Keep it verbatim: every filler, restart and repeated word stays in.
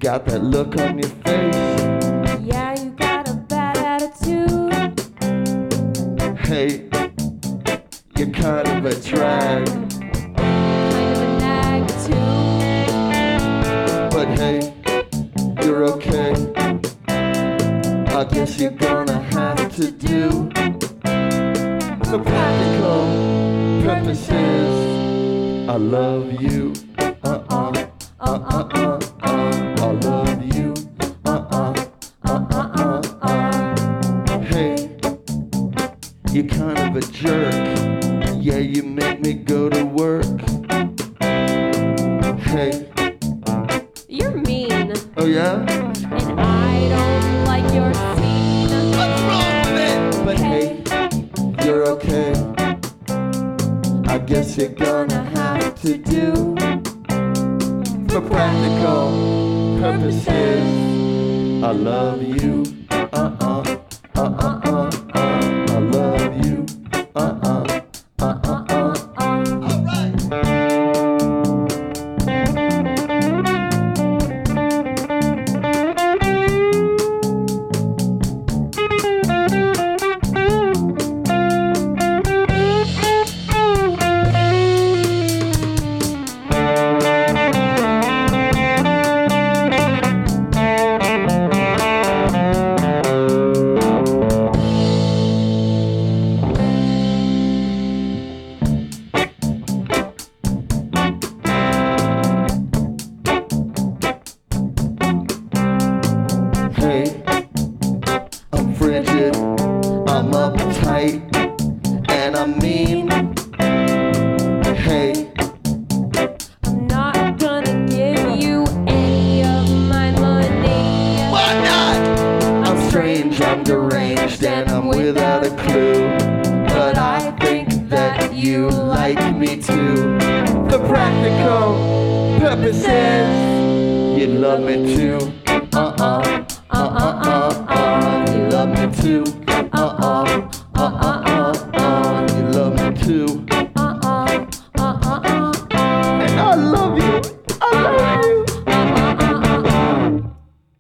got that look on your face. Yeah, you got a bad attitude. Hey, you're kind of a drag. Kind of a nag too. But hey, you're okay. I guess you're gonna have to do. For practical purposes, I love you. Uh-uh, uh-uh-uh, uh. I love you. Uh-uh, uh-uh-uh, uh. Hey, you're kind of a jerk. Yeah, you make me go to work. Hey. You're mean. Oh yeah? And I don't like your scene. What's wrong with it? But hey, you're okay. I guess you're gonna have to do. For practical purposes, I love you. Uh-uh, uh-uh-uh, uh. I love you. Uh-uh, uh-uh-uh, uh. All right. Hey, I'm frigid, I'm uptight, and I'm mean. Hey, I'm not gonna give you any of my money. why not? I'm strange, I'm deranged, and I'm without a clue. But I think that you like me too. For practical purposes, you love me too. Uh-uh, uh-uh, uh-uh, you love me too. Uh-uh,